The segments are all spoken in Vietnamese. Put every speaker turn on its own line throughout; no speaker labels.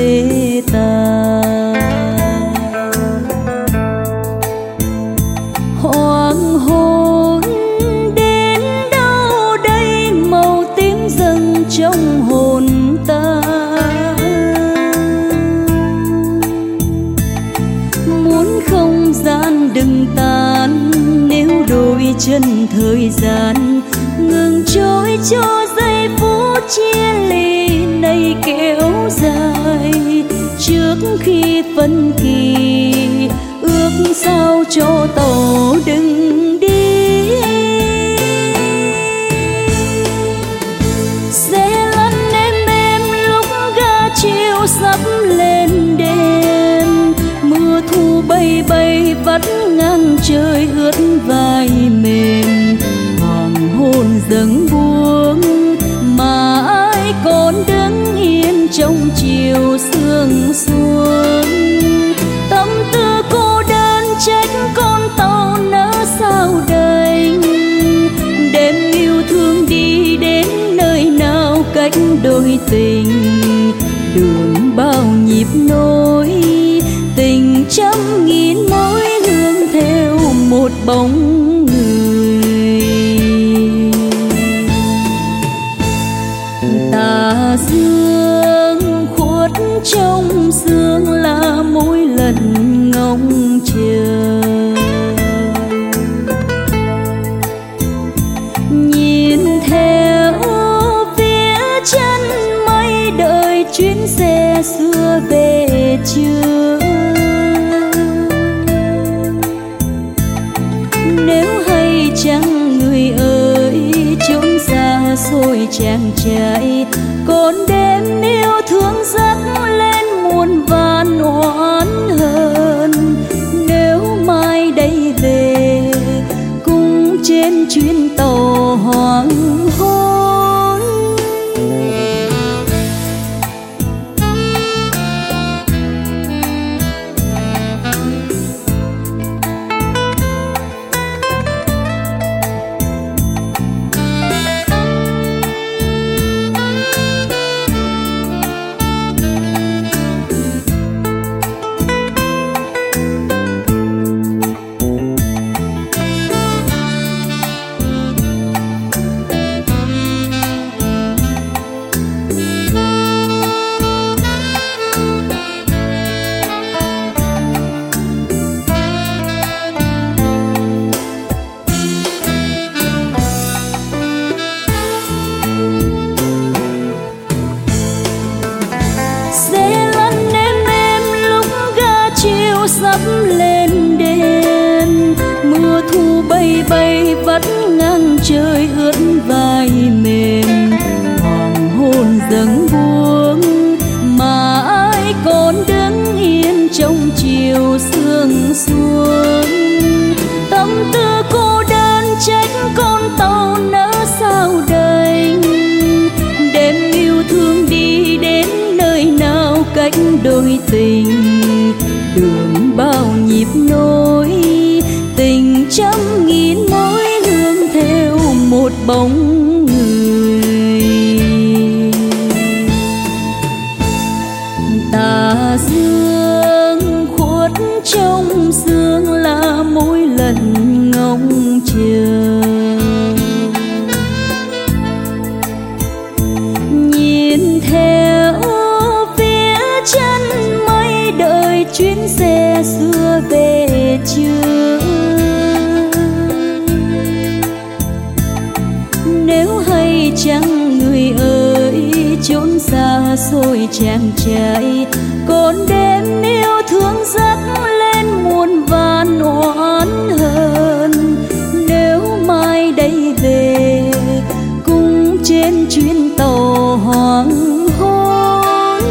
về ta. Hoàng hôn đến đâu đây, màu tím dâng trong hồn ta. Muốn không gian đừng tan, nếu đôi chân thời gian ngừng trôi cho giây phút chia ly này kéo dài. Trước khi phân kỳ, ước sao cho tàu đừng đi. Xe lăn em lúc ga chiều sắp lên đêm. Mưa thu bay bay vắt ngang trời ướt vai mềm. Hoàng hôn dâng buông mà ai còn đứng yên trong chiều sương xuống. Tâm tư cô đơn trách con tàu nỡ sao đành. Đêm yêu thương đi đến nơi nào cách đôi tình. Đường bao nhịp nối, tình trăm nghìn mối hương theo một bóng người. Tà dương khuất trong sương là mỗi lần ngóng chờ. Nhìn theo phía chân mây đợi chuyến xe xưa về chưa. Nếu hay chăng người ơi chốn xa xôi trang trại, còn đêm yêu thương dắt lên muôn vàn oán hờn. Nếu mai đây về cùng trên chuyến tàu hoàng hôn. Sắp lên đêm, mưa thu bay bay vắt ngang trời ướt vai mềm. Hoàng hôn dâng buông mà ai còn đứng yên trong chiều sương xuống. Tâm tư cô đơn trách con tàu nỡ sao đành. Đêm yêu thương đi đến nơi nào cách đôi tình. Đường bao nhịp nối, tình trăm nghìn mối hương theo một bóng người. Tà dương khuất trong sương là mỗi lần ngóng chờ. Nhìn theo phía chân mây đợi chuyến xe xưa về chưa. Nếu hay chăng người ơi chốn xa xôi trang trại, còn đêm yêu thương dắt lên muôn vàn oán hờn. Nếu mai đây về cùng trên chuyến tàu hoàng hôn.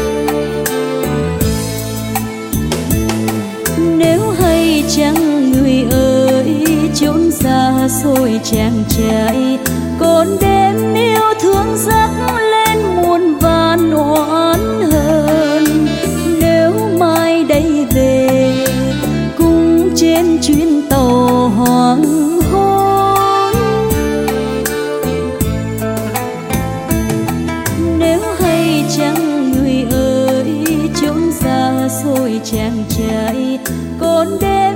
Nếu hay chăng người ơi chốn xa xôi trang trại, còn đêm yêu thương dắt lên muôn vàn oán hờn. Nếu mai đây về cùng trên chuyến tàu hoàng hôn. Nếu hay chăng người ơi chàng trai còn đêm